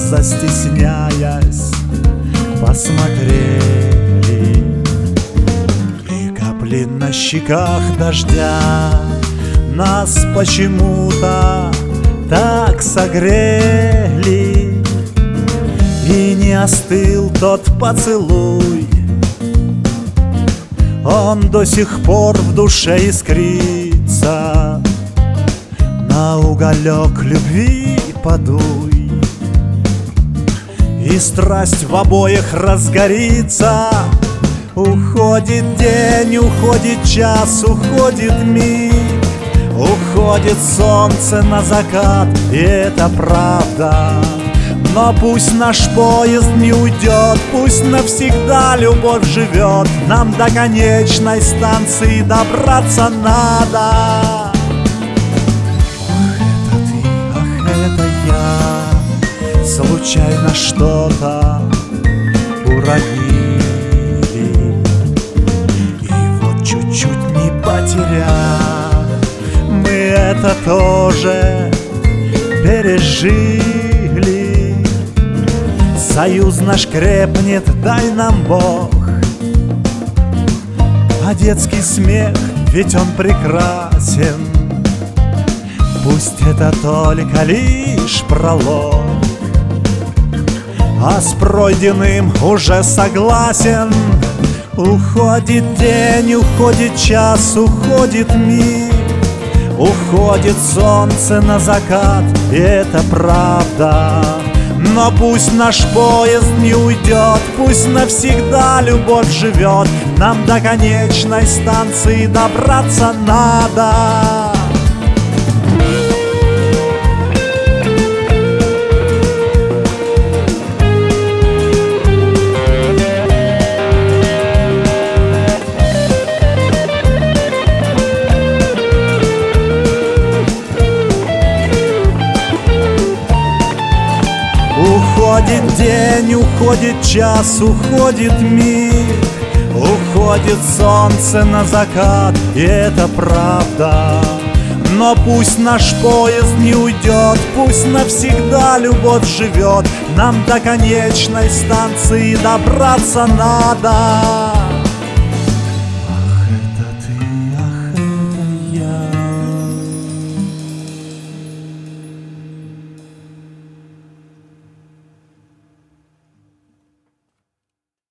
застесняясь, посмотрели. И капли на щеках дождя нас почему-то так согрели. И не остыл тот поцелуй, он до сих пор в душе искрится. На уголек любви подуй, и страсть в обоих разгорится. Уходит день, уходит час, уходит миг, уходит солнце на закат, и это правда. Но пусть наш поезд не уйдет, пусть навсегда любовь живет. Нам до конечной станции добраться надо. Ах, это я, случайно что-то уронили. И вот чуть-чуть не потеряв, мы это тоже пережили. Союз наш крепнет, дай нам Бог. А детский смех, ведь он прекрасен. Пусть это только лишь пролог, а с пройденным уже согласен. Уходит день, уходит час, уходит миг, уходит солнце на закат, и это правда. Но пусть наш поезд не уйдет, пусть навсегда любовь живет. Нам до конечной станции добраться надо. Уходит день, уходит час, уходит миг, уходит солнце на закат, и это правда. Но пусть наш поезд не уйдет, пусть навсегда любовь живет. Нам до конечной станции добраться надо.